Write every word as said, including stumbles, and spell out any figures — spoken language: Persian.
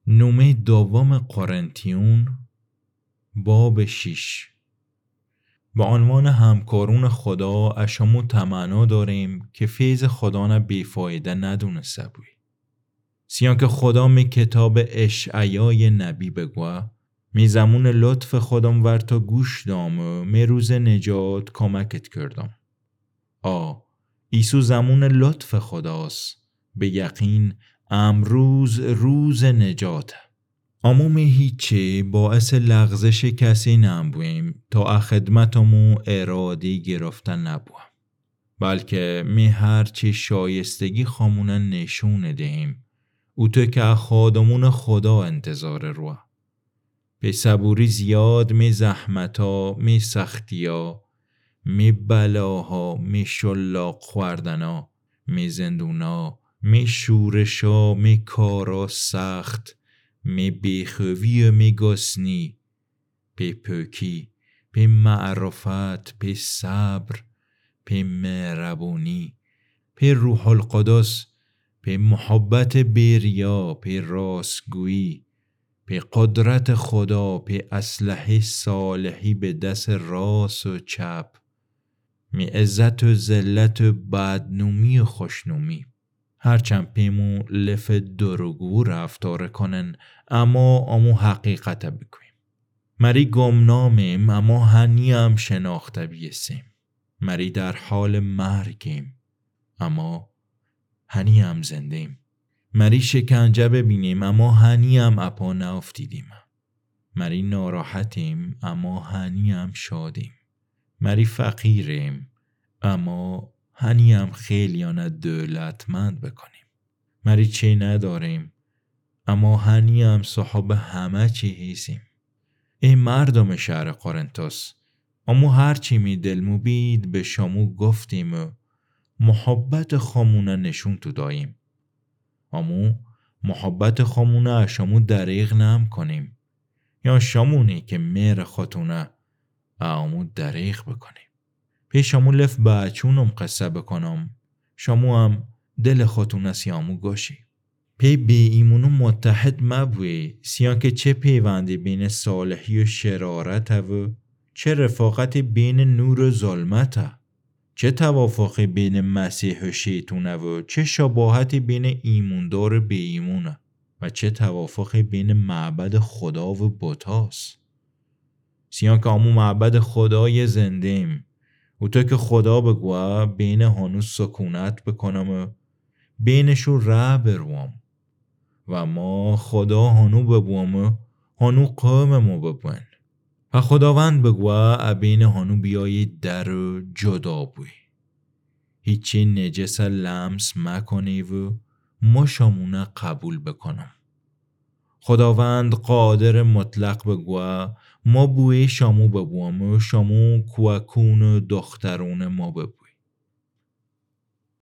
نومه دوم قرنتیون باب شش. به عنوان همکارون خدا اشامو تمنا داریم که فیض خدا نه بیفایده ندونسته بوی. سیان که خدا می کتاب اشعیای نبی بگوه می زمون لطف خودم ور تا گوش دامه می روز نجات کمکت کردم. آ ایسو زمون لطف خداست، به یقین امروز روز نجاته. امو می هیچه باعث لغزش کسی نبویم تا خدمتمو ارادی گرفتن نبویم، بلکه می هرچی شایستگی خامونه نشون دهیم او تو که خادمون خدا انتظار روه. به صبوری زیاد می زحمتا، می سختیا، می بلاها، می شلاق خوردنا، می زندونا، می شورشا، می کارا سخت، می بیخوی و می گسنی، پی پوکی، پی معرفت، پی صبر، پی مهربونی، پی روح القدس، پی محبت بیریا، پی راستگویی، پی قدرت خدا، پی اسلحه صالحی به دست راست و چپ، می عزت و ذلت و بدنومی و خوشنومی. هرچند پیمو لف دروگو رفتار کنن اما امو حقیقت بگویم. مری گمنامیم اما هنیم شناخته بیسیم. مری در حال مرگیم اما هنیم زندیم. مری شکنجه ببینیم اما هنیم اپا نافتیدیم. مری ناراحتیم اما هنیم شادیم. مری فقیریم اما هنیم خیلیان دولتمند بکنیم. مری چی نداریم اما هنیم صاحب همه چی هستیم. ای مردم شهر قرنتوس، امو هرچی می دلمو بید به شامو گفتیم و محبت خامونه نشون تو داییم. امو محبت خامونه اشامو دریغ نم کنیم یا شامونی که مهر خاتونه امو دریغ بکنیم. پیشامو لف بچونم قصه بکنم شامو هم دل خاتونه سیامو گوشی. پی بی ایمونو متحد مبوی سیان که چه پیوندی بین صالحی و شرارت و چه رفاقتی بین نور و ظلمت، چه توافقی بین مسیح و شیطونه و چه شباهتی بین ایموندار و بی ایمونه و چه توافقی بین معبد خدا و بتاست. سیان که امو معبد خدای زندیم و تو که خدا بگوه بین هانو سکونت بکنم و بینشو ره بروم و ما خدا هانو ببوم و هانو قوممو ببوین و خداوند بگوه بین هانو بیایی در و جدا بوی. هیچی نجس لمس مکنی و ما شامونه قبول بکنم. خداوند قادر مطلق بگوه ما بوی شامو ببوم و شامو کوکون و دخترون ما ببوی.